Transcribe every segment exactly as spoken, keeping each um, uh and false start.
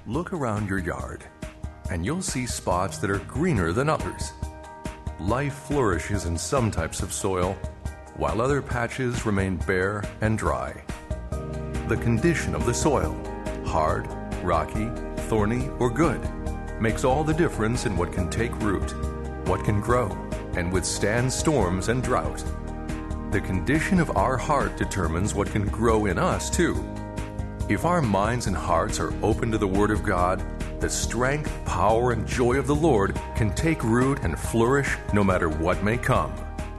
Look around your yard, and you'll see spots that are greener than others. Life flourishes in some types of soil, while other patches remain bare and dry. The condition of the soil, hard, rocky, thorny, or good, makes all the difference in what can take root, what can grow, and withstand storms and drought. The condition of our heart determines what can grow in us, too. If our minds and hearts are open to the Word of God, the strength, power, and joy of the Lord can take root and flourish no matter what may come.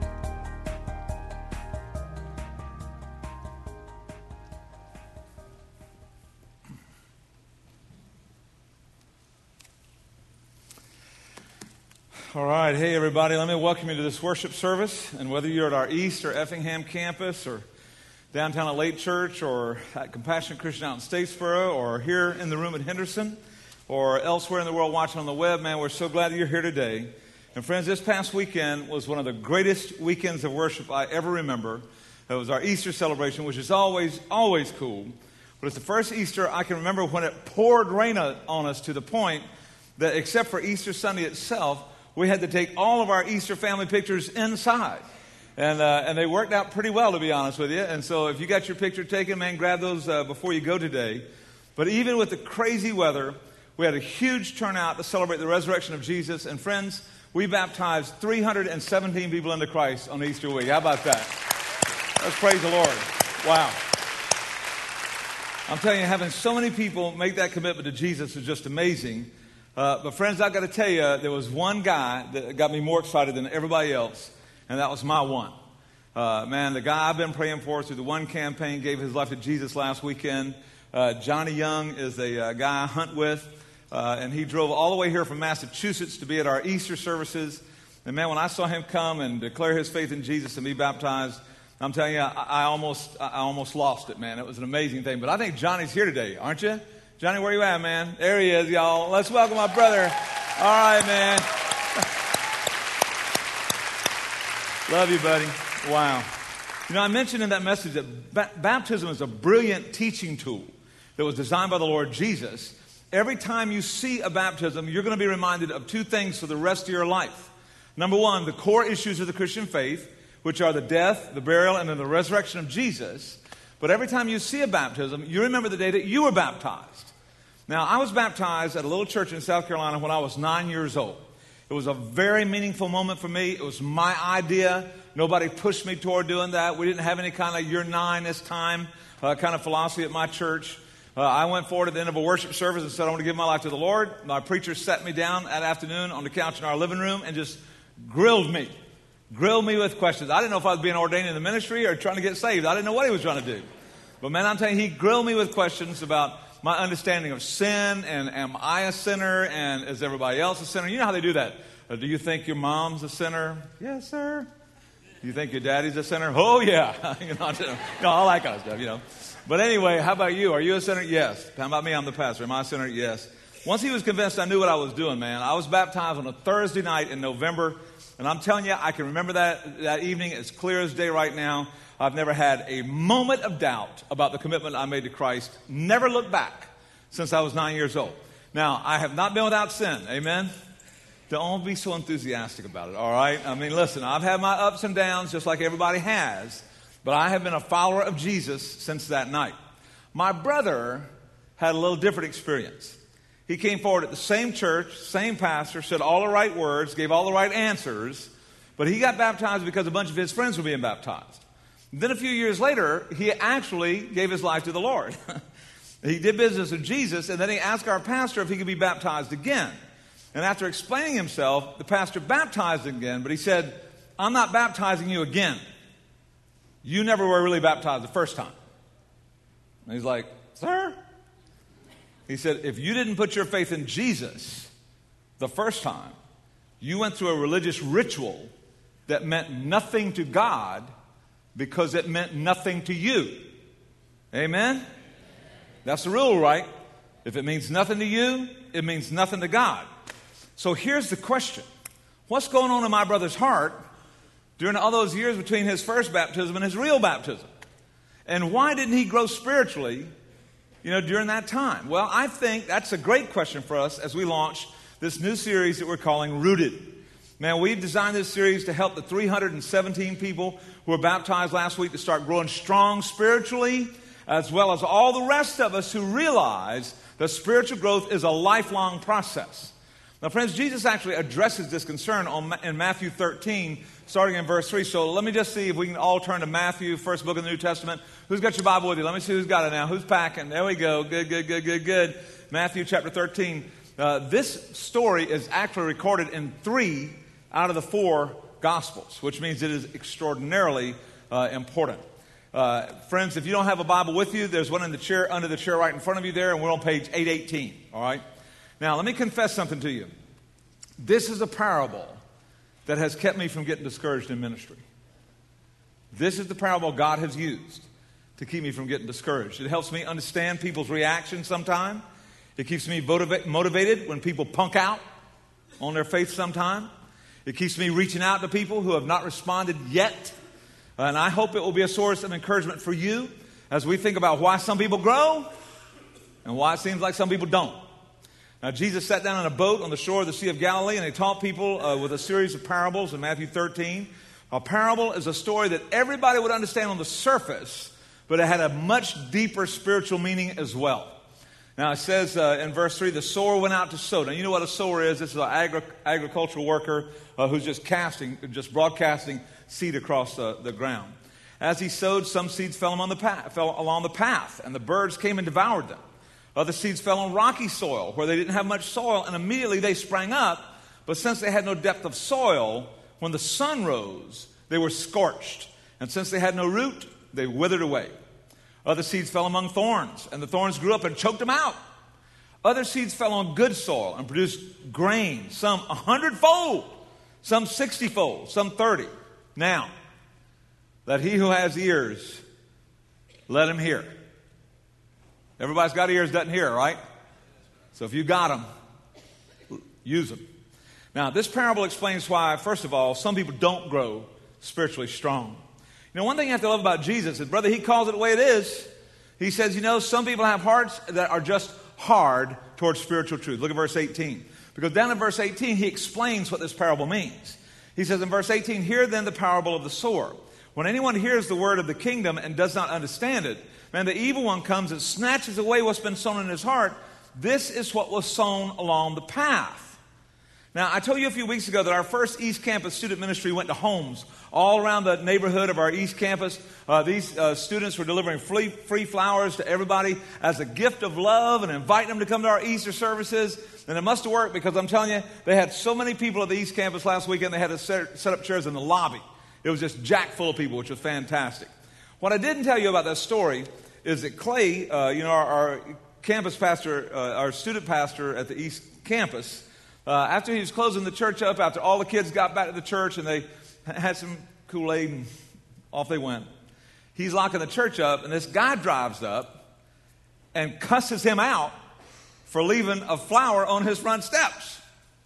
All right. Hey, everybody. Let me welcome you to this worship service. And whether you're at our East or Effingham campus or downtown at Lake Church or at Compassion Christian out in Statesboro or here in the room at Henderson or elsewhere in the world watching on the web, man, we're so glad that you're here today. And friends, this past weekend was one of the greatest weekends of worship I ever remember. It was our Easter celebration, which is always, always cool. But it's the first Easter I can remember when it poured rain on us to the point that except for Easter Sunday itself, we had to take all of our Easter family pictures inside. And uh, and they worked out pretty well, to be honest with you. And so if you got your picture taken, man, grab those uh, before you go today. But even with the crazy weather, we had a huge turnout to celebrate the resurrection of Jesus. And friends, we baptized three hundred seventeen people into Christ on Easter week. How about that? Let's praise the Lord. Wow. I'm telling you, having so many people make that commitment to Jesus is just amazing. Uh, but friends, I've got to tell you, there was one guy that got me more excited than everybody else, and that was my one. Uh, man, the guy I've been praying for through the One campaign gave his life to Jesus last weekend. Uh, Johnny Young is a uh, guy I hunt with, uh, and he drove all the way here from Massachusetts to be at our Easter services. And man, when I saw him come and declare his faith in Jesus and be baptized, I'm telling you, I, I almost, I almost lost it, man. It was an amazing thing. But I think Johnny's here today, aren't you? Johnny, where you at, man? There he is, y'all. Let's welcome my brother. All right, man. Love you, buddy. Wow. You know, I mentioned in that message that ba- baptism is a brilliant teaching tool that was designed by the Lord Jesus. Every time you see a baptism, you're going to be reminded of two things for the rest of your life. Number one, the core issues of the Christian faith, which are the death, the burial, and then the resurrection of Jesus. But every time you see a baptism, you remember the day that you were baptized. Now, I was baptized at a little church in South Carolina when I was nine years old. It was a very meaningful moment for me. It was my idea. Nobody pushed me toward doing that. We didn't have any kind of you're nine this time uh, kind of philosophy at my church. Uh, I went forward at the end of a worship service and said, I want to give my life to the Lord. My preacher sat me down that afternoon on the couch in our living room and just grilled me. Grilled me with questions. I didn't know if I was being ordained in the ministry or trying to get saved. I didn't know what he was trying to do. But man, I'm telling you, he grilled me with questions about my understanding of sin, and am I a sinner, and is everybody else a sinner? You know how they do that. Uh, do you think your mom's a sinner? Yes, sir. Do you think your daddy's a sinner? Oh, yeah. you know, you know, all that kind of stuff, you know. But anyway, how about you? Are you a sinner? Yes. How about me? I'm the pastor. Am I a sinner? Yes. Once he was convinced I knew what I was doing, man, I was baptized on a Thursday night in November, and I'm telling you, I can remember that, that evening as clear as day right now. I've never had a moment of doubt about the commitment I made to Christ. Never looked back since I was nine years old. Now, I have not been without sin. Amen? Don't be so enthusiastic about it, all right? I mean, listen, I've had my ups and downs just like everybody has, but I have been a follower of Jesus since that night. My brother had a little different experience. He came forward at the same church, same pastor, said all the right words, gave all the right answers, but he got baptized because a bunch of his friends were being baptized. Then a few years later, he actually gave his life to the Lord. He did business with Jesus, and then he asked our pastor if he could be baptized again. And after explaining himself, the pastor baptized him again, but he said, I'm not baptizing you again. You never were really baptized the first time. And he's like, sir? He said, if you didn't put your faith in Jesus the first time, you went through a religious ritual that meant nothing to God because it meant nothing to you. Amen? That's the rule, right? If it means nothing to you, it means nothing to God. So here's the question. What's going on in my brother's heart during all those years between his first baptism and his real baptism? And why didn't he grow spiritually, you know, during that time? Well, I think that's a great question for us as we launch this new series that we're calling Rooted. Man, we've designed this series to help the three hundred seventeen people who were baptized last week to start growing strong spiritually, as well as all the rest of us who realize that spiritual growth is a lifelong process. Now, friends, Jesus actually addresses this concern on, in Matthew thirteen, starting in verse three. So let me just see if we can all turn to Matthew, first book of the New Testament. Who's got your Bible with you? Let me see who's got it now. Who's packing? There we go. Good, good, good, good, good. Matthew chapter thirteen. Uh, this story is actually recorded in three out of the four Gospels, which means it is extraordinarily uh, important. Uh, friends, if you don't have a Bible with you, there's one in the chair, under the chair right in front of you there, and we're on page eight eighteen, all right? Now, let me confess something to you. This is a parable that has kept me from getting discouraged in ministry. This is the parable God has used to keep me from getting discouraged. It helps me understand people's reactions sometimes. It keeps me motiva- motivated when people punk out on their faith sometime. It keeps me reaching out to people who have not responded yet. And I hope it will be a source of encouragement for you as we think about why some people grow and why it seems like some people don't. Now, Jesus sat down in a boat on the shore of the Sea of Galilee, and he taught people uh, with a series of parables in Matthew thirteen. A parable is a story that everybody would understand on the surface, but it had a much deeper spiritual meaning as well. Now, it says uh, in verse three, the sower went out to sow. Now, you know what a sower is. This is an agri- agricultural worker uh, who's just casting, just broadcasting seed across uh, the ground. As he sowed, some seeds fell along the path, fell along the path, and the birds came and devoured them. Other seeds fell on rocky soil, where they didn't have much soil, and immediately they sprang up. But since they had no depth of soil, when the sun rose, they were scorched. And since they had no root, they withered away. Other seeds fell among thorns, and the thorns grew up and choked them out. Other seeds fell on good soil and produced grain, some a hundredfold, some sixtyfold, some thirty. Now, let he who has ears, let him hear. Everybody's got ears, doesn't hear, right? So if you got them, use them. Now, this parable explains why, first of all, some people don't grow spiritually strong. You know, one thing you have to love about Jesus is, brother, he calls it the way it is. He says, you know, some people have hearts that are just hard towards spiritual truth. Look at verse eighteen. Because down in verse eighteen, he explains what this parable means. He says in verse eighteen, hear then the parable of the sower. When anyone hears the word of the kingdom and does not understand it, man, the evil one comes and snatches away what's been sown in his heart. This is what was sown along the path. Now, I told you a few weeks ago that our first East Campus student ministry went to homes all around the neighborhood of our East Campus. Uh, these uh, students were delivering free, free flowers to everybody as a gift of love and inviting them to come to our Easter services. And it must have worked because I'm telling you, they had so many people at the East Campus last weekend, they had to set, set up chairs in the lobby. It was just jack full of people, which was fantastic. What I didn't tell you about that story is that Clay, uh, you know, our, our campus pastor, uh, our student pastor at the East Campus, Uh, after he was closing the church up, after all the kids got back to the church and they had some Kool-Aid and off they went, he's locking the church up, and this guy drives up and cusses him out for leaving a flower on his front steps.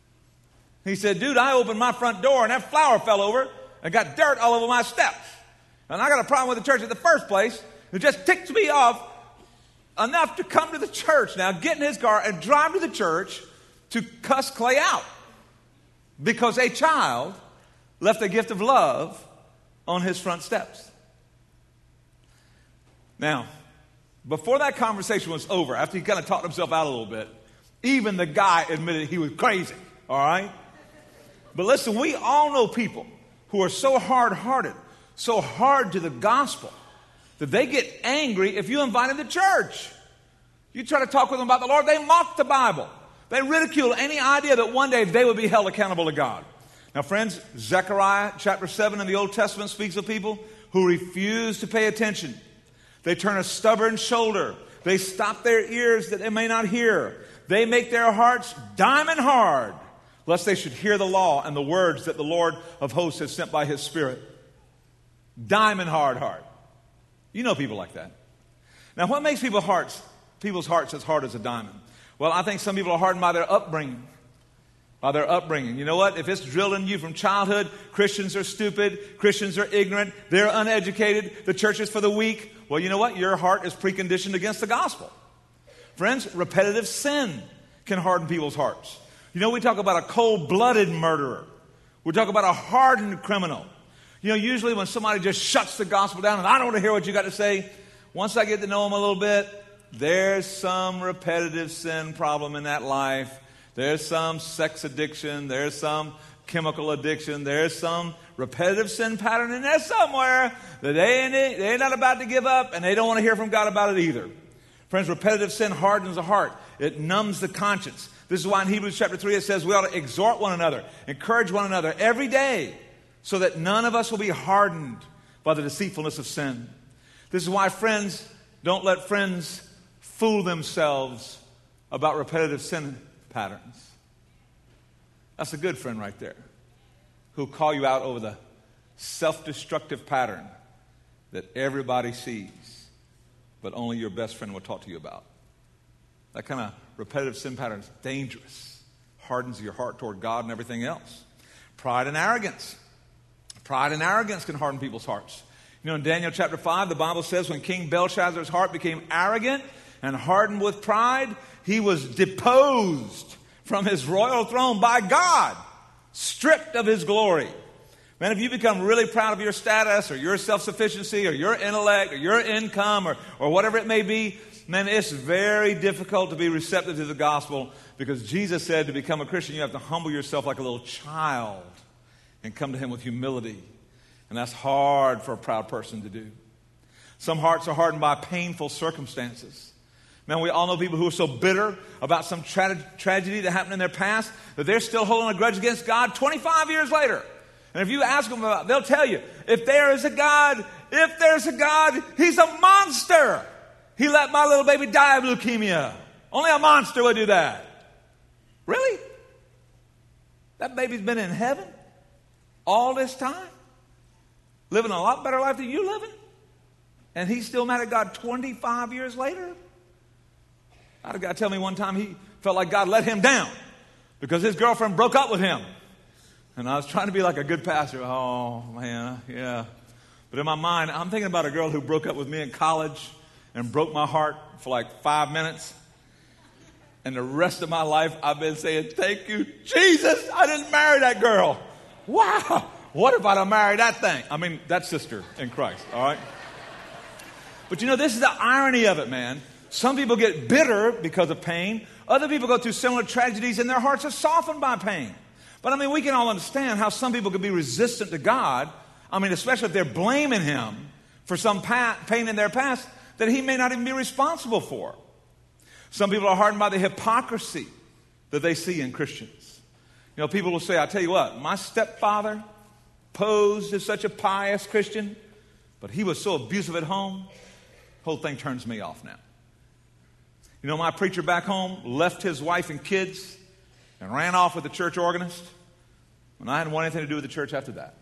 He said, dude, I opened my front door and that flower fell over and got dirt all over my steps. And I got a problem with the church in the first place. It just ticked me off enough to come to the church now, get in his car and drive to the church to cuss Clay out because a child left a gift of love on his front steps. Now, before that conversation was over, after he kind of talked himself out a little bit, even the guy admitted he was crazy, all right? But listen, we all know people who are so hard-hearted, so hard to the gospel, that they get angry if you invite them to church. You try to talk with them about the Lord, they mock the Bible. They ridicule any idea that one day they would be held accountable to God. Now, friends, Zechariah chapter seven in the Old Testament speaks of people who refuse to pay attention. They turn a stubborn shoulder. They stop their ears that they may not hear. They make their hearts diamond hard, lest they should hear the law and the words that the Lord of hosts has sent by his Spirit. Diamond hard heart. You know people like that. Now, what makes people's hearts, people's hearts as hard as a diamond? Well, I think some people are hardened by their upbringing. By their upbringing. You know what? If it's drilled in you from childhood, Christians are stupid, Christians are ignorant, they're uneducated, the church is for the weak. Well, you know what? Your heart is preconditioned against the gospel. Friends, repetitive sin can harden people's hearts. You know, we talk about a cold-blooded murderer. We talk about a hardened criminal. You know, usually when somebody just shuts the gospel down and I don't want to hear what you got to say, once I get to know them a little bit, there's some repetitive sin problem in that life. There's some sex addiction. There's some chemical addiction. There's some repetitive sin pattern in there somewhere that they ain't, they ain't not about to give up, and they don't want to hear from God about it either. Friends, repetitive sin hardens the heart. It numbs the conscience. This is why in Hebrews chapter three it says we ought to exhort one another, encourage one another every day, so that none of us will be hardened by the deceitfulness of sin. This is why, friends, don't let friends fool themselves about repetitive sin patterns. That's a good friend right there, who'll call you out over the self-destructive pattern that everybody sees, but only your best friend will talk to you about. That kind of repetitive sin pattern is dangerous. Hardens your heart toward God and everything else. Pride and arrogance. Pride and arrogance can harden people's hearts. You know, in Daniel chapter five, the Bible says when King Belshazzar's heart became arrogant and hardened with pride, he was deposed from his royal throne by God, stripped of his glory. Man, if you become really proud of your status or your self-sufficiency or your intellect or your income or, or whatever it may be, man, it's very difficult to be receptive to the gospel, because Jesus said to become a Christian, you have to humble yourself like a little child and come to him with humility. And that's hard for a proud person to do. Some hearts are hardened by painful circumstances. Man, we all know people who are so bitter about some tra- tragedy that happened in their past that they're still holding a grudge against God twenty-five years later. And if you ask them about it, they'll tell you, if there is a God, if there's a God, he's a monster. He let my little baby die of leukemia. Only a monster would do that. Really? That baby's been in heaven all this time, living a lot better life than you living, and he's still mad at God twenty-five years later? I had a guy tell me one time he felt like God let him down because his girlfriend broke up with him. And I was trying to be like a good pastor. Oh, man, yeah. But in my mind, I'm thinking about a girl who broke up with me in college and broke my heart for like five minutes. And the rest of my life, I've been saying, thank you, Jesus, I didn't marry that girl. Wow, what if I'd have married that thing? I mean, that sister in Christ, all right? But you know, this is the irony of it, man. Some people get bitter because of pain. Other people go through similar tragedies and their hearts are softened by pain. But I mean, we can all understand how some people can be resistant to God. I mean, especially if they're blaming him for some pa- pain in their past that he may not even be responsible for. Some people are hardened by the hypocrisy that they see in Christians. You know, people will say, I tell you what, my stepfather posed as such a pious Christian, but he was so abusive at home, the whole thing turns me off now. You know, my preacher back home left his wife and kids and ran off with the church organist, and I hadn't wanted anything to do with the church after that.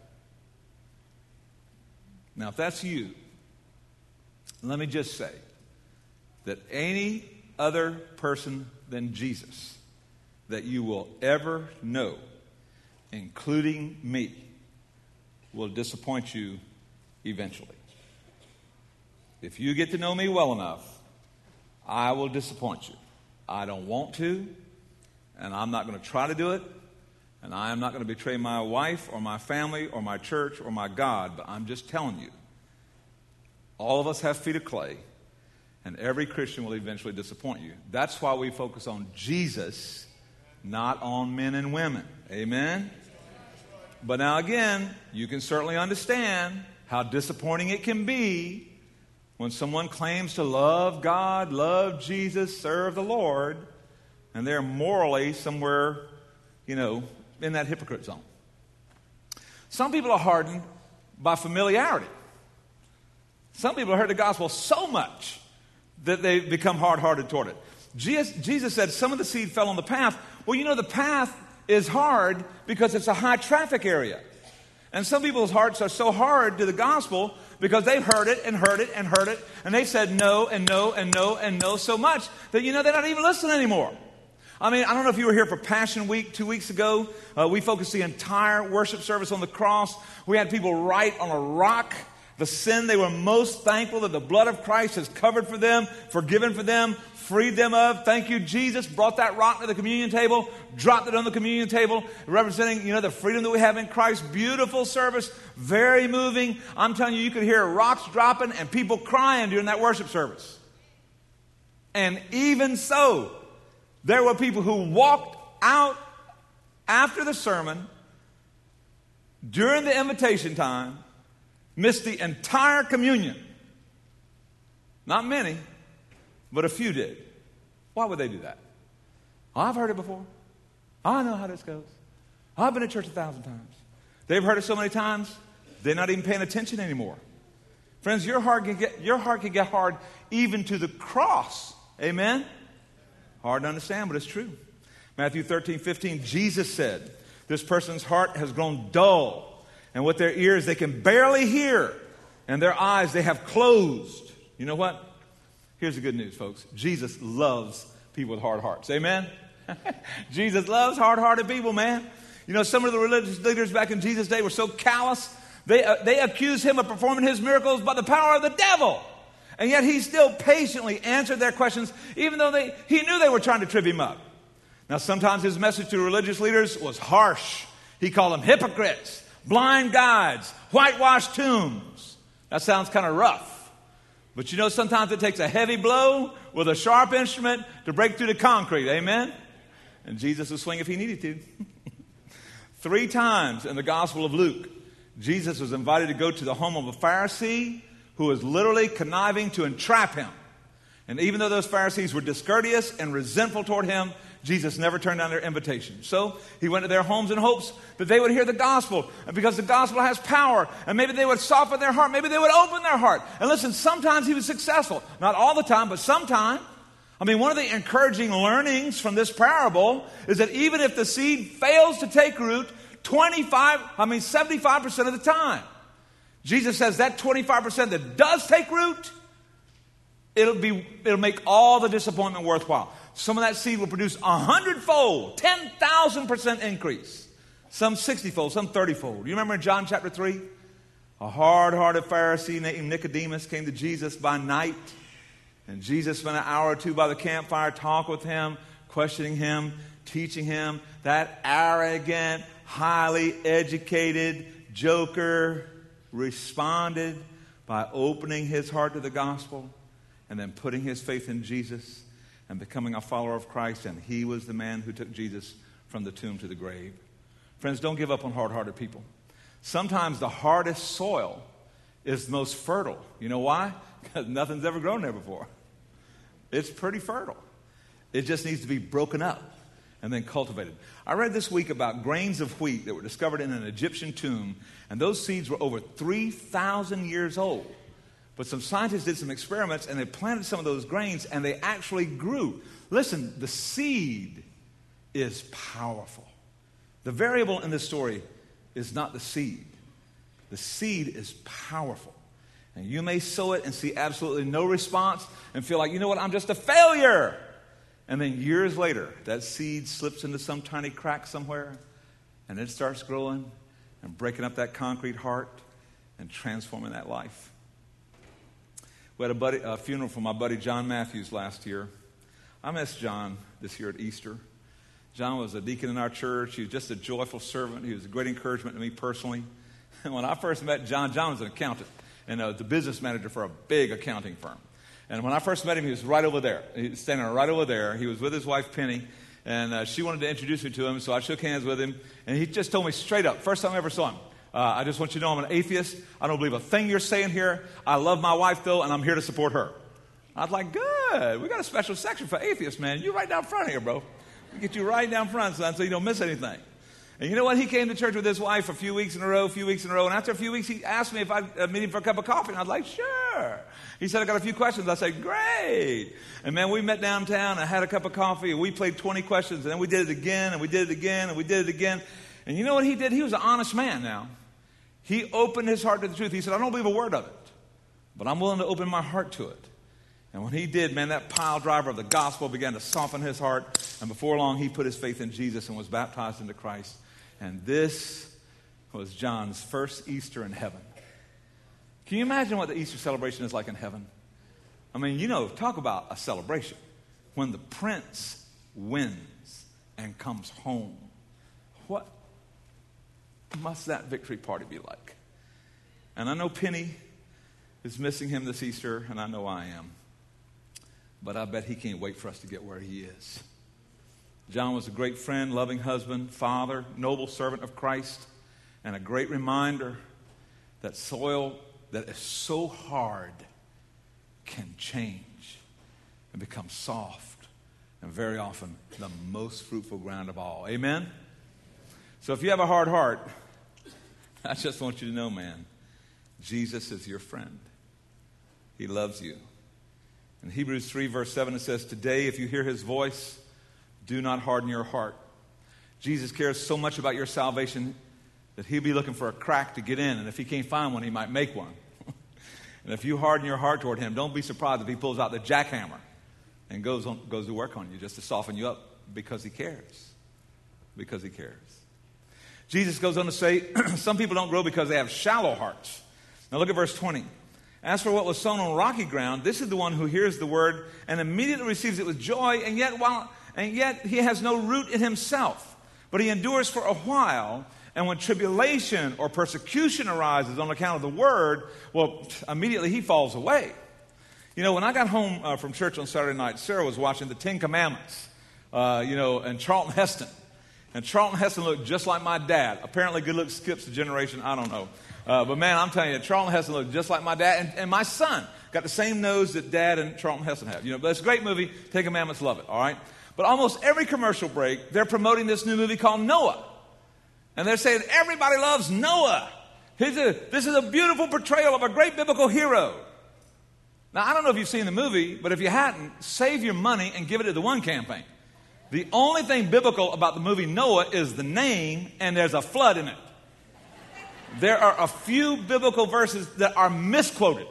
Now, if that's you, let me just say that any other person than Jesus that you will ever know, including me, will disappoint you eventually. If you get to know me well enough, I will disappoint you. I don't want to, and I'm not going to try to do it, and I am not going to betray my wife or my family or my church or my God, but I'm just telling you, all of us have feet of clay, and every Christian will eventually disappoint you. That's why we focus on Jesus, not on men and women. Amen? But now again, you can certainly understand how disappointing it can be when someone claims to love God, love Jesus, serve the Lord, and they're morally somewhere, you know, in that hypocrite zone. Some people are hardened by familiarity. Some people have heard the gospel so much that they become hard-hearted toward it. Jesus, Jesus said some of the seed fell on the path. Well, you know, the path is hard because it's a high-traffic area. And some people's hearts are so hard to the gospel because they've heard it and heard it and heard it, and they said no and no and no and no so much that, you know, they're not even listening anymore. I mean, I don't know if you were here for Passion Week two weeks ago. Uh, we focused the entire worship service on the cross. We had people write on a rock the sin they were most thankful that the blood of Christ has covered for them, forgiven for them, freed them of. Thank you, Jesus. Brought that rock to the communion table, dropped it on the communion table, representing, you know, the freedom that we have in Christ. Beautiful service, very moving. I'm telling you, you could hear rocks dropping and people crying during that worship service. And even so, there were people who walked out after the sermon, during the invitation time, missed the entire communion. Not many, but a few did. Why would they do that? I've heard it before. I know how this goes. I've been to church a thousand times. They've heard it so many times, they're not even paying attention anymore. Friends, your heart can get, your heart can get hard even to the cross. Amen? Hard to understand, but it's true. Matthew thirteen fifteen, Jesus said, this person's heart has grown dull, and with their ears they can barely hear, and their eyes they have closed. You know what? Here's the good news, folks. Jesus loves people with hard hearts. Amen? Jesus loves hard-hearted people, man. You know, some of the religious leaders back in Jesus' day were so callous, they, uh, they accused him of performing his miracles by the power of the devil. And yet he still patiently answered their questions, even though they, he knew they were trying to trip him up. Now, sometimes his message to religious leaders was harsh. He called them hypocrites, blind guides, whitewashed tombs. That sounds kind of rough. But you know, sometimes it takes a heavy blow with a sharp instrument to break through the concrete. Amen? And Jesus would swing if he needed to. Three times in the Gospel of Luke, Jesus was invited to go to the home of a Pharisee who was literally conniving to entrap him. And even though those Pharisees were discourteous and resentful toward him, Jesus never turned down their invitation. So he went to their homes in hopes that they would hear the gospel. And because the gospel has power, and maybe they would soften their heart, maybe they would open their heart. And listen, sometimes he was successful. Not all the time, but sometimes. I mean, one of the encouraging learnings from this parable is that even if the seed fails to take root, twenty-five, I mean seventy-five percent of the time, Jesus says that twenty-five percent that does take root, it'll be, it'll make all the disappointment worthwhile. Some of that seed will produce a hundredfold, ten thousand percent increase. Some sixty-fold, some thirty-fold. You remember in John chapter three? A hard-hearted Pharisee named Nicodemus came to Jesus by night. And Jesus spent an hour or two by the campfire, talking with him, questioning him, teaching him. That arrogant, highly educated joker responded by opening his heart to the gospel and then putting his faith in Jesus and becoming a follower of Christ. And he was the man who took Jesus from the tomb to the grave. Friends, don't give up on hard-hearted people. Sometimes the hardest soil is the most fertile. You know why? Because nothing's ever grown there before. It's pretty fertile. It just needs to be broken up and then cultivated. I read this week about grains of wheat that were discovered in an Egyptian tomb, and those seeds were over three thousand years old. But some scientists did some experiments, and they planted some of those grains, and they actually grew. Listen, the seed is powerful. The variable in this story is not the seed. The seed is powerful. And you may sow it and see absolutely no response and feel like, you know what, I'm just a failure. And then years later, that seed slips into some tiny crack somewhere, and it starts growing and breaking up that concrete heart and transforming that life. We had a, buddy, a funeral for my buddy John Matthews last year. I miss John this year at Easter. John was a deacon in our church. He was just a joyful servant. He was a great encouragement to me personally. And when I first met John, John was an accountant and uh, the business manager for a big accounting firm. And when I first met him, he was right over there. He was standing right over there. He was with his wife, Penny, and uh, she wanted to introduce me to him, so I shook hands with him. And he just told me straight up, first time I ever saw him, uh, I just want you to know I'm an atheist. I don't believe a thing you're saying here. I love my wife, though, and I'm here to support her. I was like, good. We got a special section for atheists, man. You right down front here, bro. We get you right down front, son, so you don't miss anything. And you know what? He came to church with his wife a few weeks in a row, a few weeks in a row. And after a few weeks, he asked me if I'd uh, meet him for a cup of coffee. And I was like, sure. He said, I got a few questions. I said, great. And man, we met downtown. I had a cup of coffee. And we played twenty questions. And then we did it again, and we did it again, and we did it again. And you know what he did? He was an honest man now. He opened his heart to the truth. He said, I don't believe a word of it, but I'm willing to open my heart to it. And when he did, man, that pile driver of the gospel began to soften his heart. And before long, he put his faith in Jesus and was baptized into Christ. And this was John's first Easter in heaven. Can you imagine what the Easter celebration is like in heaven? I mean, you know, talk about a celebration. When the prince wins and comes home, what must that victory party be like? And I know Penny is missing him this Easter, and I know I am. But I bet he can't wait for us to get where he is. John was a great friend, loving husband, father, noble servant of Christ, and a great reminder that soil that is so hard can change and become soft, and very often the most fruitful ground of all. Amen? So if you have a hard heart, I just want you to know, man, Jesus is your friend. He loves you. In Hebrews three, verse seven, it says, today, if you hear his voice, do not harden your heart. Jesus cares so much about your salvation that he'll be looking for a crack to get in, and if he can't find one, he might make one. And if you harden your heart toward him, don't be surprised if he pulls out the jackhammer and goes on, goes to work on you just to soften you up, because he cares. Because he cares. Jesus goes on to say, some people don't grow because they have shallow hearts. Now look at verse twenty. As for what was sown on rocky ground, this is the one who hears the word and immediately receives it with joy, and yet while and yet he has no root in himself, but he endures for a while. And when tribulation or persecution arises on account of the word, well, immediately he falls away. You know, when I got home uh, from church on Saturday night, Sarah was watching the Ten Commandments, uh, you know, and Charlton Heston. And Charlton Heston looked just like my dad. Apparently good look skips a generation, I don't know. Uh, but man, I'm telling you, Charlton Heston looked just like my dad. And, and my son got the same nose that Dad and Charlton Heston have. You know, but it's a great movie. Ten Commandments, love it, all right? But almost every commercial break, they're promoting this new movie called Noah. And they're saying, everybody loves Noah. He's a, this is a beautiful portrayal of a great biblical hero. Now, I don't know if you've seen the movie, but if you hadn't, save your money and give it to the One Campaign. The only thing biblical about the movie Noah is the name, and there's a flood in it. There are a few biblical verses that are misquoted.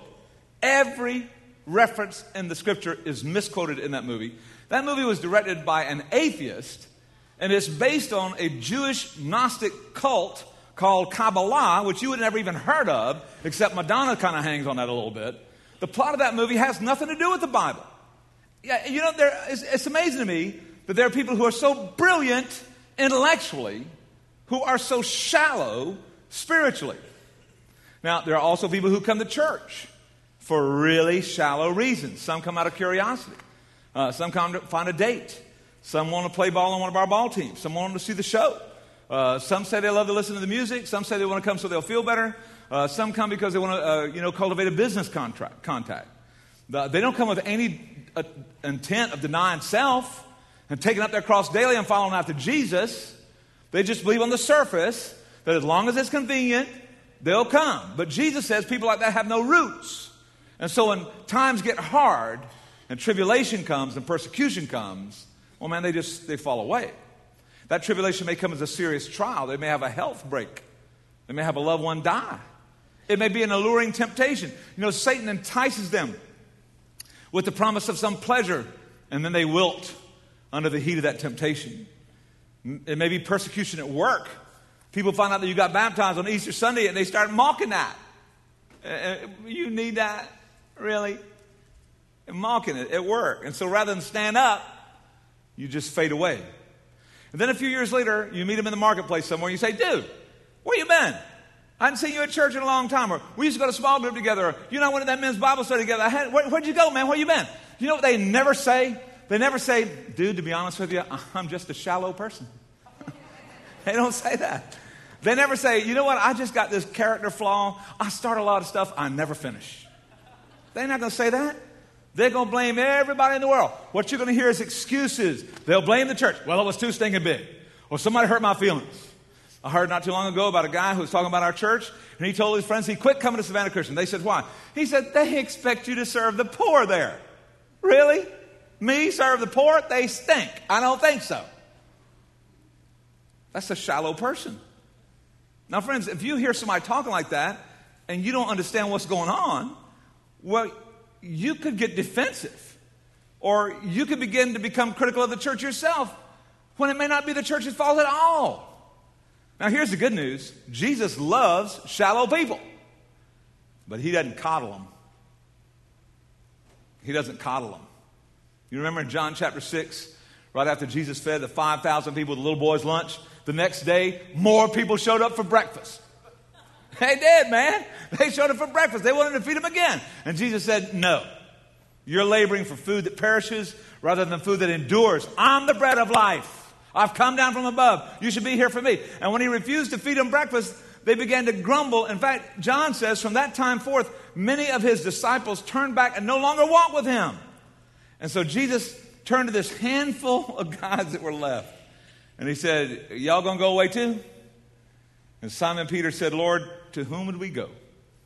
Every reference in the scripture is misquoted in that movie. That movie was directed by an atheist, and it's based on a Jewish Gnostic cult called Kabbalah, which you would never even heard of, except Madonna kind of hangs on that a little bit. The plot of that movie has nothing to do with the Bible. Yeah, you know, there, it's, it's amazing to me that there are people who are so brilliant intellectually who are so shallow spiritually. Now, there are also people who come to church for really shallow reasons. Some come out of curiosity. Uh, some come to find a date. Some want to play ball on one of our ball teams. Some want to see the show. Uh, some say they love to listen to the music. Some say they want to come so they'll feel better. Uh, some come because they want to, uh, you know, cultivate a business contract, contact. The, they don't come with any uh, intent of denying self and taking up their cross daily and following after Jesus. They just believe on the surface that as long as it's convenient, they'll come. But Jesus says people like that have no roots. And so when times get hard and tribulation comes and persecution comes, well, man, they just, they fall away. That tribulation may come as a serious trial. They may have a health break. They may have a loved one die. It may be an alluring temptation. You know, Satan entices them with the promise of some pleasure, and then they wilt under the heat of that temptation. It may be persecution at work. People find out that you got baptized on Easter Sunday, and they start mocking that. Uh, you need that? Really? And mocking it at work. And so rather than stand up, you just fade away. And then a few years later, you meet them in the marketplace somewhere, and you say, dude, where you been? I hadn't seen you at church in a long time. Or we used to go to small group together. Or you know, I went to that men's Bible study together. I had, where, where'd you go, man? Where you been? You know what they never say? They never say, dude, to be honest with you, I'm just a shallow person. They don't say that. They never say, you know what, I just got this character flaw. I start a lot of stuff, I never finish. They're not going to say that. They're going to blame everybody in the world. What you're going to hear is excuses. They'll blame the church. Well, it was too stinking big. Or somebody hurt my feelings. I heard not too long ago about a guy who was talking about our church, and he told his friends he quit coming to Savannah Christian. They said, why? He said, they expect you to serve the poor there. Really? Me serve the poor? They stink. I don't think so. That's a shallow person. Now, friends, if you hear somebody talking like that, and you don't understand what's going on, well, you could get defensive. Or you could begin to become critical of the church yourself, when it may not be the church's fault at all. Now, here's the good news. Jesus loves shallow people. But he doesn't coddle them. He doesn't coddle them. You remember in John chapter six, right after Jesus fed the five thousand people with the little boy's lunch, the next day, more people showed up for breakfast. They did, man. They showed up for breakfast. They wanted to feed him again. And Jesus said, no. You're laboring for food that perishes rather than food that endures. I'm the bread of life. I've come down from above. You should be here for me. And when he refused to feed them breakfast, they began to grumble. In fact, John says from that time forth, many of his disciples turned back and no longer walked with him. And so Jesus turned to this handful of guys that were left. And he said, y'all going to go away too? And Simon Peter said, Lord, to whom would we go?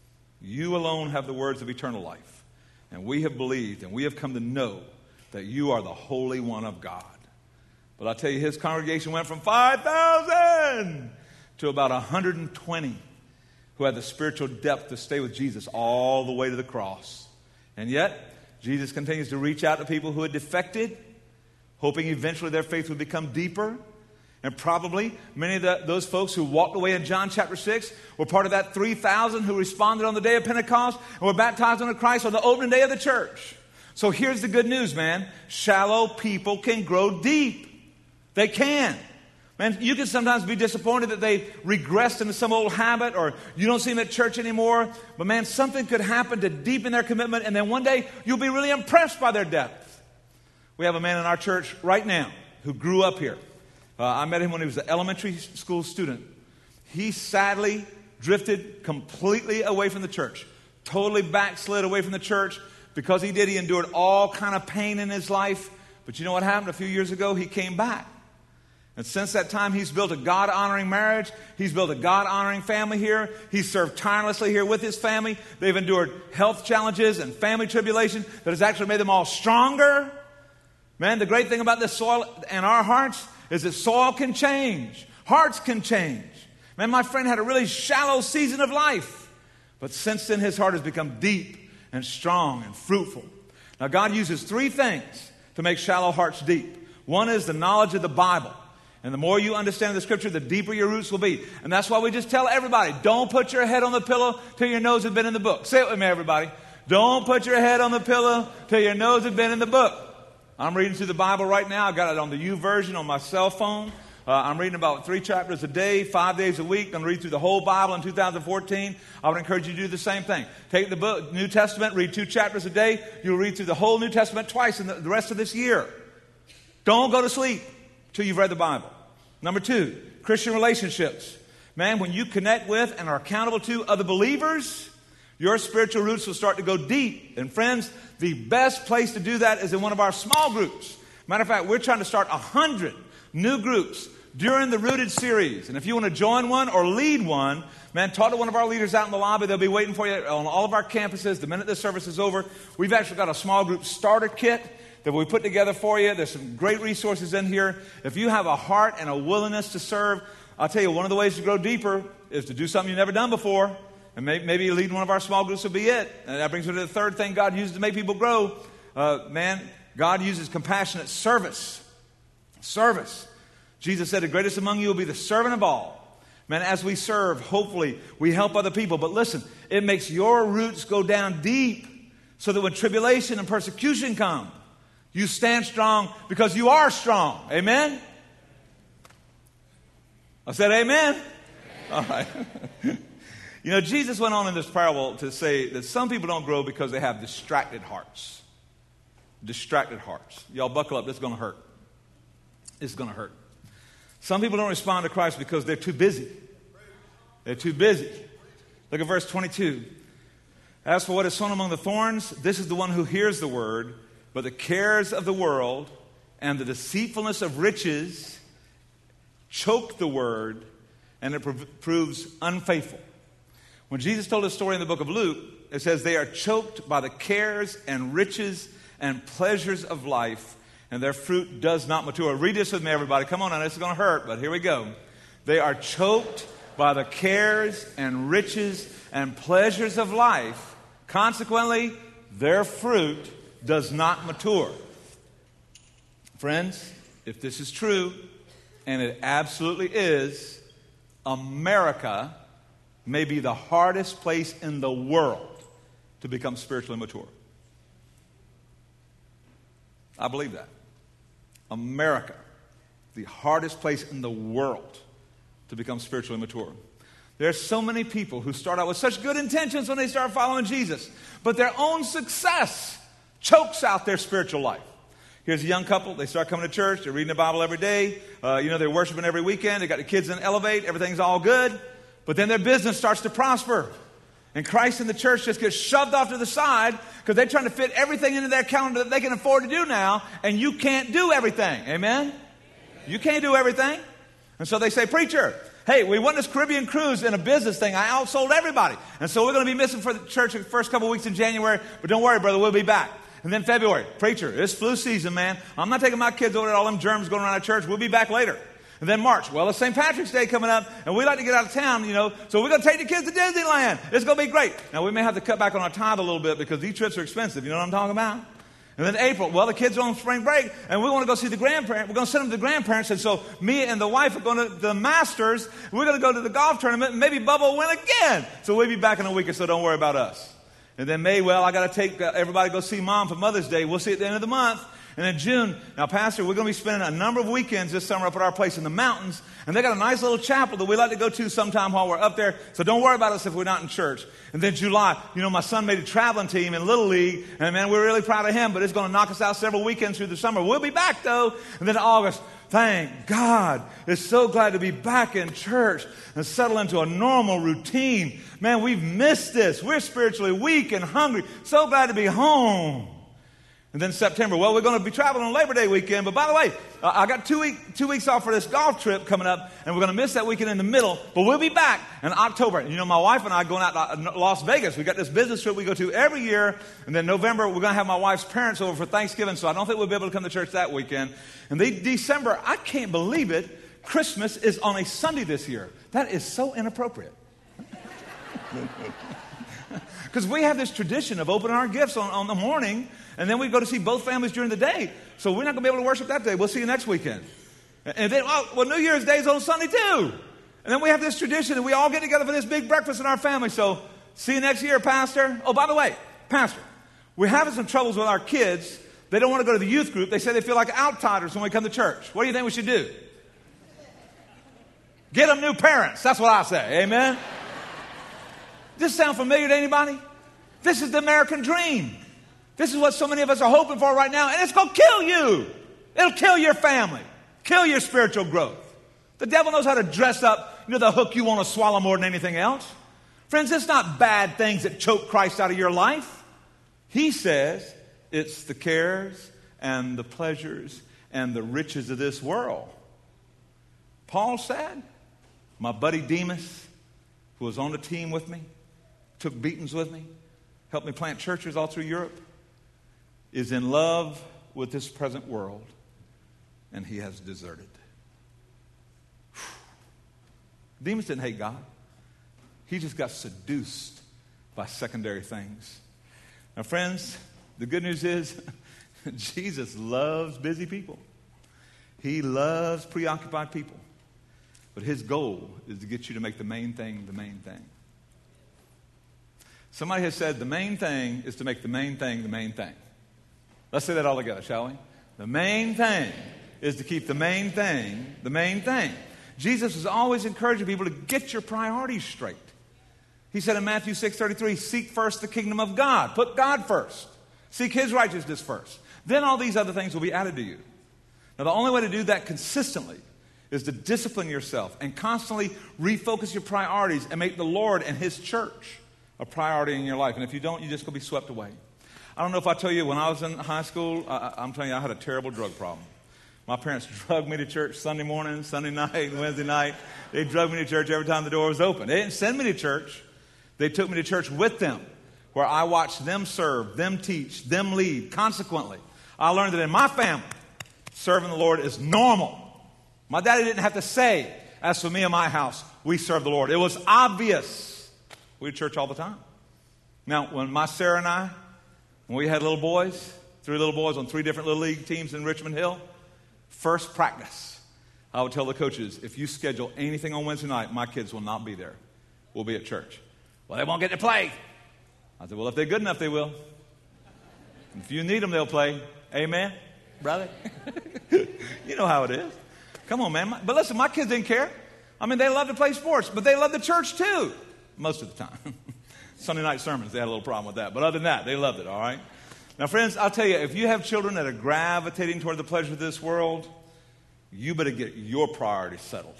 You alone have the words of eternal life. And we have believed and we have come to know that you are the Holy One of God. But I'll tell you, his congregation went from five thousand to about one hundred twenty who had the spiritual depth to stay with Jesus all the way to the cross. And yet, Jesus continues to reach out to people who had defected, hoping eventually their faith would become deeper. And probably many of the, those folks who walked away in John chapter six were part of that three thousand who responded on the day of Pentecost and were baptized into Christ on the opening day of the church. So here's the good news, man. Shallow people can grow deep. They can. Man, you can sometimes be disappointed that they regressed into some old habit or you don't see them at church anymore. But man, something could happen to deepen their commitment and then one day you'll be really impressed by their depth. We have a man in our church right now who grew up here. Uh, I met him when he was an elementary school student. He sadly drifted completely away from the church. Totally backslid away from the church. Because he did, he endured all kind of pain in his life. But you know what happened? A few years ago, he came back. And since that time, he's built a God-honoring marriage. He's built a God-honoring family here. He's served tirelessly here with his family. They've endured health challenges and family tribulation that has actually made them all stronger. Man, the great thing about this soil and our hearts is that soil can change. Hearts can change. Man, my friend had a really shallow season of life. But since then, his heart has become deep and strong and fruitful. Now, God uses three things to make shallow hearts deep. One is the knowledge of the Bible. And the more you understand the Scripture, the deeper your roots will be. And that's why we just tell everybody, don't put your head on the pillow till your nose has been in the book. Say it with me, everybody. Don't put your head on the pillow till your nose has been in the book. I'm reading through the Bible right now. I got it on the YouVersion on my cell phone. Uh, I'm reading about three chapters a day, five days a week. I'm going to read through the whole Bible in two thousand fourteen. I would encourage you to do the same thing. Take the book, New Testament, read two chapters a day. You'll read through the whole New Testament twice in the, the rest of this year. Don't go to sleep till you've read the Bible. Number two, Christian relationships. Man, when you connect with and are accountable to other believers, your spiritual roots will start to go deep. And friends, the best place to do that is in one of our small groups. Matter of fact, we're trying to start a hundred new groups during the Rooted series. And if you want to join one or lead one, man, talk to one of our leaders out in the lobby. They'll be waiting for you on all of our campuses the minute the service is over. We've actually got a small group starter kit that we put together for you. There's some great resources in here. If you have a heart and a willingness to serve, I'll tell you, one of the ways to grow deeper is to do something you've never done before. And maybe, maybe leading one of our small groups will be it. And that brings me to the third thing God uses to make people grow. Uh, man, God uses compassionate service. Service. Jesus said, the greatest among you will be the servant of all. Man, as we serve, hopefully we help other people. But listen, it makes your roots go down deep so that when tribulation and persecution come, you stand strong because you are strong. Amen? I said amen? Amen. All right. You know, Jesus went on in this parable to say that some people don't grow because they have distracted hearts. Distracted hearts. Y'all buckle up. This is going to hurt. This is going to hurt. Some people don't respond to Christ because they're too busy. They're too busy. Look at verse twenty-two. As for what is sown among the thorns, this is the one who hears the word, but the cares of the world and the deceitfulness of riches choke the word, and it prov- proves unfaithful. When Jesus told his story in the book of Luke, it says they are choked by the cares and riches and pleasures of life, and their fruit does not mature. Read this with me, everybody. Come on now, this is going to hurt, but here we go. They are choked by the cares and riches and pleasures of life. Consequently, their fruit does not mature. Friends, if this is true, and it absolutely is, America may be the hardest place in the world to become spiritually mature. I believe that. America, the hardest place in the world to become spiritually mature. There's so many people who start out with such good intentions when they start following Jesus, but their own success chokes out their spiritual life. Here's a young couple. They start coming to church. They're reading the Bible every day. Uh, you know, they're worshiping every weekend. They got the kids in Elevate. Everything's all good. But then their business starts to prosper. And Christ and the church just gets shoved off to the side because they're trying to fit everything into their calendar that they can afford to do now, and you can't do everything. Amen? You can't do everything. And so they say, preacher, hey, we won this Caribbean cruise in a business thing. I outsold everybody. And so we're going to be missing for the church the first couple of weeks in January. But don't worry, brother, we'll be back. And then February, preacher, it's flu season, man. I'm not taking my kids over to all them germs going around the church. We'll be back later. And then March, well, it's Saint Patrick's Day coming up, and we like to get out of town, you know, so we're going to take the kids to Disneyland. It's going to be great. Now, we may have to cut back on our tithe a little bit because these trips are expensive. You know what I'm talking about? And then April, well, the kids are on spring break, and we want to go see the grandparents. We're going to send them to the grandparents, and so me and the wife are going to the Masters. We're going to go to the golf tournament, and maybe Bubba will win again. So we'll be back in a week or so. Don't worry about us. And then May, well, I got to take uh, everybody to go see Mom for Mother's Day. We'll see at the end of the month. And in June, now, Pastor, we're going to be spending a number of weekends this summer up at our place in the mountains. And they got a nice little chapel that we like to go to sometime while we're up there. So don't worry about us if we're not in church. And then July, you know, my son made a traveling team in Little League. And, man, we're really proud of him. But it's going to knock us out several weekends through the summer. We'll be back, though. And then August, thank God. It's so glad to be back in church and settle into a normal routine. Man, we've missed this. We're spiritually weak and hungry. So glad to be home. And then September, well, we're going to be traveling on Labor Day weekend. But by the way, uh, I got two, week, two weeks off for this golf trip coming up, and we're going to miss that weekend in the middle. But we'll be back in October. You know, my wife and I are going out to Las Vegas. We got this business trip we go to every year. And then November, we're going to have my wife's parents over for Thanksgiving, so I don't think we'll be able to come to church that weekend. And the December, I can't believe it, Christmas is on a Sunday this year. That is so inappropriate. Because we have this tradition of opening our gifts on, on the morning, and then we go to see both families during the day. So we're not going to be able to worship that day. We'll see you next weekend. And then, oh, well, New Year's Day is on Sunday too. And then we have this tradition that we all get together for this big breakfast in our family. So see you next year, Pastor. Oh, by the way, Pastor, we're having some troubles with our kids. They don't want to go to the youth group. They say they feel like outsiders when we come to church. What do you think we should do? Get them new parents. That's what I say. Amen? Does this sound familiar to anybody? This is the American dream. This is what so many of us are hoping for right now, and it's going to kill you. It'll kill your family, kill your spiritual growth. The devil knows how to dress up, you know, the hook you want to swallow more than anything else. Friends, it's not bad things that choke Christ out of your life. He says it's the cares and the pleasures and the riches of this world. Paul said, my buddy Demas, who was on the team with me, took beatings with me, helped me plant churches all through Europe, is in love with this present world, and he has deserted. Whew. Demas didn't hate God. He just got seduced by secondary things. Now, friends, the good news is Jesus loves busy people. He loves preoccupied people. But his goal is to get you to make the main thing the main thing. Somebody has said the main thing is to make the main thing the main thing. Let's say that all together, shall we? The main thing is to keep the main thing the main thing. Jesus is always encouraging people to get your priorities straight. He said in Matthew six thirty-three, seek first the kingdom of God. Put God first. Seek his righteousness first. Then all these other things will be added to you. Now, the only way to do that consistently is to discipline yourself and constantly refocus your priorities and make the Lord and his church a priority in your life. And if you don't, you're just going to be swept away. I don't know if I tell you, when I was in high school, I, I'm telling you, I had a terrible drug problem. My parents drugged me to church Sunday morning, Sunday night, Wednesday night. They drugged me to church every time the door was open. They didn't send me to church. They took me to church with them, where I watched them serve, them teach, them lead. Consequently, I learned that in my family, serving the Lord is normal. My daddy didn't have to say, as for me and my house, we serve the Lord. It was obvious. We were at church all the time. Now, when my Sarah and I, when we had little boys, three little boys on three different little league teams in Richmond Hill, first practice, I would tell the coaches, if you schedule anything on Wednesday night, my kids will not be there. We'll be at church. Well, they won't get to play. I said, well, if they're good enough, they will. If you need them, they'll play. Amen, brother? You know how it is. Come on, man. But listen, my kids didn't care. I mean, they love to play sports, but they love the church too, most of the time. Sunday night sermons, they had a little problem with that. But other than that, they loved it, all right? Now, friends, I'll tell you, if you have children that are gravitating toward the pleasure of this world, you better get your priorities settled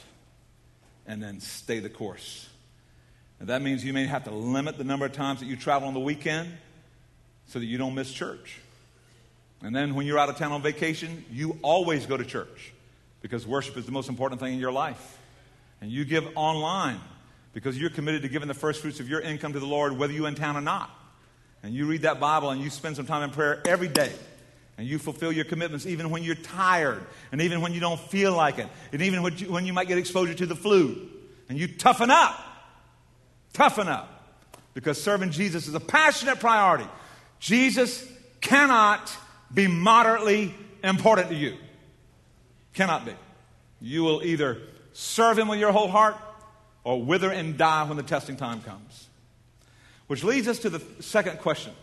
and then stay the course. And that means you may have to limit the number of times that you travel on the weekend so that you don't miss church. And then when you're out of town on vacation, you always go to church because worship is the most important thing in your life. And you give online because you're committed to giving the first fruits of your income to the Lord whether you're in town or not. And you read that Bible and you spend some time in prayer every day. And you fulfill your commitments even when you're tired and even when you don't feel like it. And even when you, when you might get exposure to the flu. And you toughen up. Toughen up. Because serving Jesus is a passionate priority. Jesus cannot be moderately important to you. Cannot be. You will either serve him with your whole heart or wither and die when the testing time comes. Which leads us to the second question.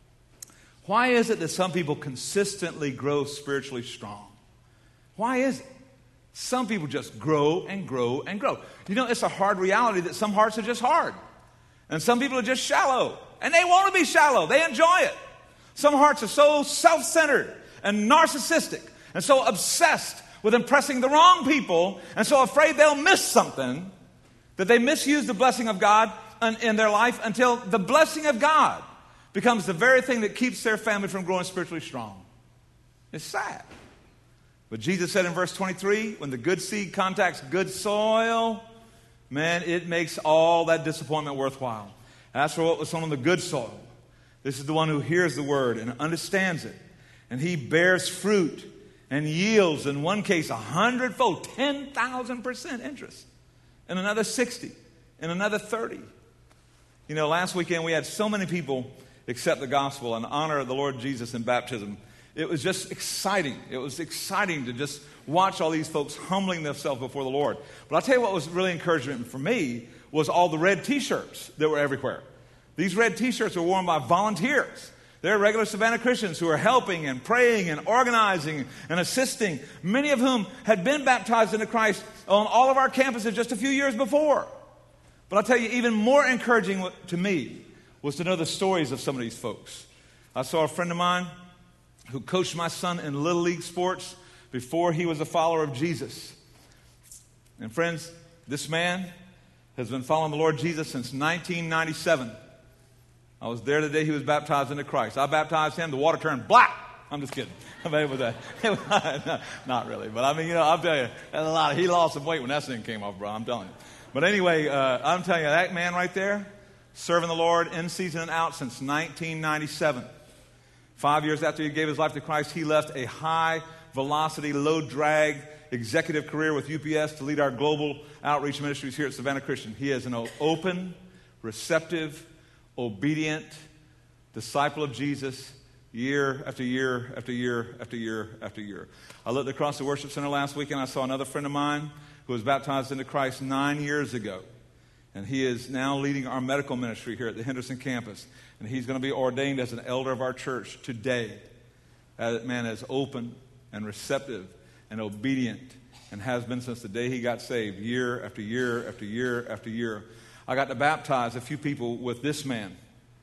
Why is it that some people consistently grow spiritually strong? Why is it? Some people just grow and grow and grow. You know, it's a hard reality that some hearts are just hard. And some people are just shallow. And they want to be shallow. They enjoy it. Some hearts are so self-centered and narcissistic and so obsessed with impressing the wrong people and so afraid they'll miss something that they misuse the blessing of God in, in their life until the blessing of God becomes the very thing that keeps their family from growing spiritually strong. It's sad. But Jesus said in verse twenty-three, when the good seed contacts good soil, man, it makes all that disappointment worthwhile. As for what was sown on the good soil, this is the one who hears the word and understands it. And he bears fruit and yields, in one case, a hundredfold, ten thousand percent interest. In another sixty. In another thirty. You know, last weekend we had so many people accept the gospel and honor the Lord Jesus in baptism. It was just exciting. It was exciting to just watch all these folks humbling themselves before the Lord. But I'll tell you what was really encouraging for me was all the red T-shirts that were everywhere. These red T-shirts were worn by volunteers. They're regular Savannah Christians who are helping and praying and organizing and assisting, many of whom had been baptized into Christ on all of our campuses just a few years before. But I'll tell you, even more encouraging to me was to know the stories of some of these folks. I saw a friend of mine who coached my son in Little League sports before he was a follower of Jesus. And friends, this man has been following the Lord Jesus since nineteen ninety-seven. I was there the day he was baptized into Christ. I baptized him. The water turned black. I'm just kidding. I mean, it was a, it was, not really. But I mean, you know, I'll tell you, that's a lot of, he lost some weight when that thing came off, bro. I'm telling you. But anyway, uh, I'm telling you, that man right there, serving the Lord in season and out since nineteen ninety-seven. Five years after he gave his life to Christ, he left a high-velocity, low-drag executive career with U P S to lead our global outreach ministries here at Savannah Christian. He is an open, receptive, obedient disciple of Jesus year after year after year after year after year. I looked across the worship center last week and I saw another friend of mine who was baptized into Christ nine years ago. And he is now leading our medical ministry here at the Henderson campus. And he's going to be ordained as an elder of our church today. That man is open and receptive and obedient and has been since the day he got saved, year after year after year after year. I got to baptize a few people with this man,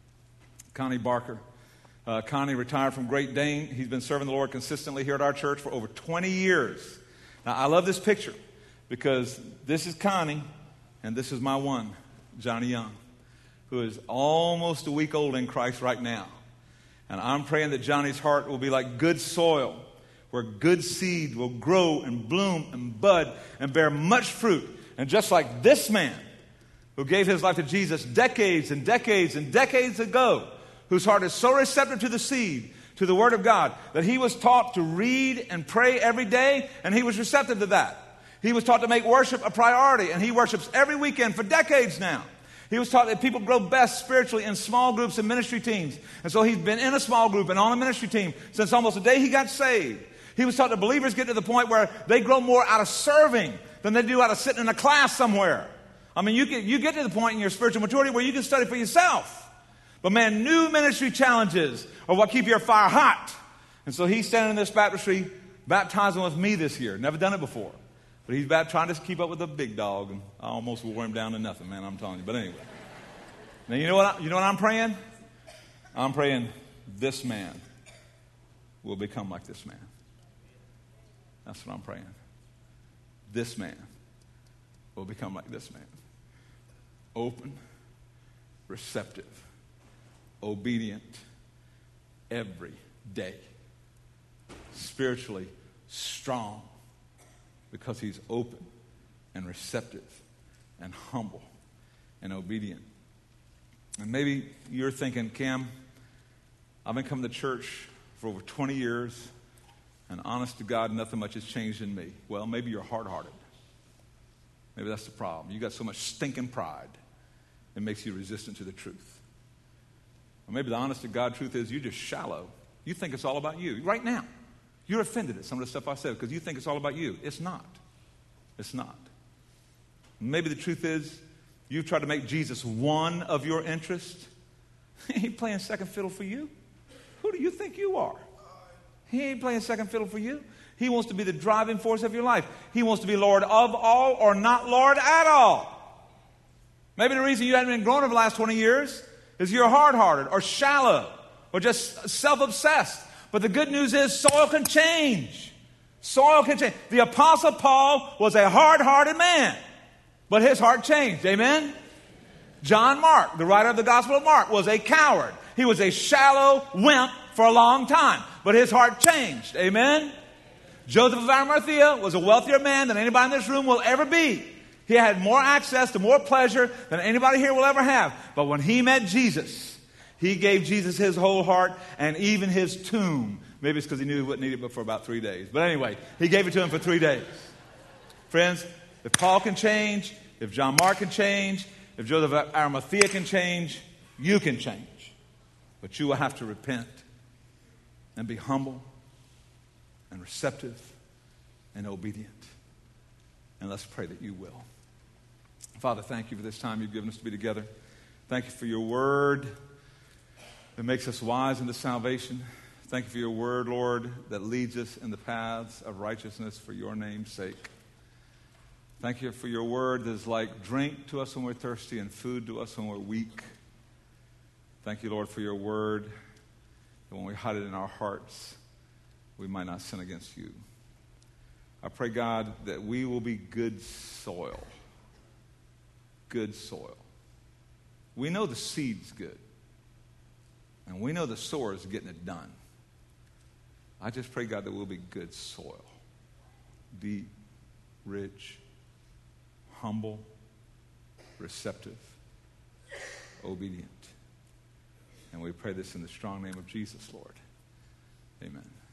Connie Barker. Uh, Connie retired from Great Dane. He's been serving the Lord consistently here at our church for over twenty years. Now, I love this picture because this is Connie and this is my one, Johnny Young, who is almost a week old in Christ right now. And I'm praying that Johnny's heart will be like good soil, where good seed will grow and bloom and bud and bear much fruit. And just like this man, who gave his life to Jesus decades and decades and decades ago, whose heart is so receptive to the seed, to the Word of God, that he was taught to read and pray every day, and he was receptive to that. He was taught to make worship a priority, and he worships every weekend for decades now. He was taught that people grow best spiritually in small groups and ministry teams. And so he's been in a small group and on a ministry team since almost the day he got saved. He was taught that believers get to the point where they grow more out of serving than they do out of sitting in a class somewhere. I mean, you get, you get to the point in your spiritual maturity where you can study for yourself. But man, new ministry challenges are what keep your fire hot. And so he's standing in this baptistry, baptizing with me this year. Never done it before. But he's bapt- trying to keep up with the big dog, and I almost wore him down to nothing, man, I'm telling you. But anyway. Now, you know what, I, you know what I'm praying? I'm praying this man will become like this man. That's what I'm praying. This man will become like this man. Open, receptive, obedient every day. Spiritually strong because he's open and receptive and humble and obedient. And maybe you're thinking, Cam, I've been coming to church for over twenty years, and honest to God, nothing much has changed in me. Well, maybe you're hard-hearted. Maybe that's the problem. You got so much stinking pride, it makes you resistant to the truth. Or maybe the honest to God truth is you're just shallow. You think it's all about you. Right now, you're offended at some of the stuff I said because you think it's all about you. It's not. It's not. Maybe the truth is you've tried to make Jesus one of your interests. He ain't playing second fiddle for you. Who do you think you are? He ain't playing second fiddle for you. He wants to be the driving force of your life. He wants to be Lord of all or not Lord at all. Maybe the reason you haven't been growing over the last twenty years is you're hard-hearted or shallow or just self-obsessed. But the good news is soil can change. Soil can change. The Apostle Paul was a hard-hearted man, but his heart changed. Amen? John Mark, the writer of the Gospel of Mark, was a coward. He was a shallow wimp for a long time, but his heart changed. Amen? Joseph of Arimathea was a wealthier man than anybody in this room will ever be. He had more access to more pleasure than anybody here will ever have. But when he met Jesus, he gave Jesus his whole heart and even his tomb. Maybe it's because he knew he wouldn't need it but for about three days. But anyway, he gave it to him for three days. Friends, if Paul can change, if John Mark can change, if Joseph of Arimathea can change, you can change. But you will have to repent and be humble and receptive and obedient. And let's pray that you will. Father, thank you for this time you've given us to be together. Thank you for your word that makes us wise into salvation. Thank you for your word, Lord, that leads us in the paths of righteousness for your name's sake. Thank you for your word that is like drink to us when we're thirsty and food to us when we're weak. Thank you, Lord, for your word that when we hide it in our hearts, we might not sin against you. I pray, God, that we will be good soil. Good soil. We know the seed's good. And we know the sower is getting it done. I just pray, God, that we'll be good soil. Deep, rich, humble, receptive, obedient. And we pray this in the strong name of Jesus, Lord. Amen.